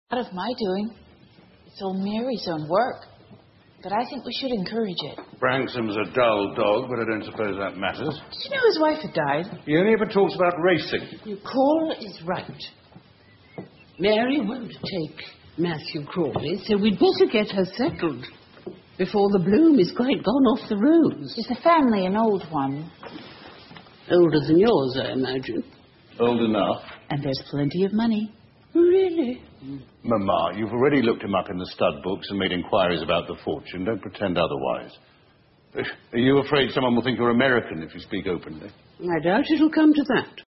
Not of my doing. It's all Mary's own work. But I think we should encourage it. Branksome a dull dog, but I don't suppose that matters. Did you know his wife had died? He only ever talks about racing. Cole is right. Mary won't take Matthew Crawley, so we'd better get her settled before the bloom is quite gone off the rose. Is the family an old one? Older than yours, I imagine. Old enough. And there's plenty of money. Really? Mamma, you've already looked him up in the stud books and made inquiries about the fortune. Don't pretend otherwise. Are you afraid someone will think you're American if you speak openly? I doubt it'll come to that.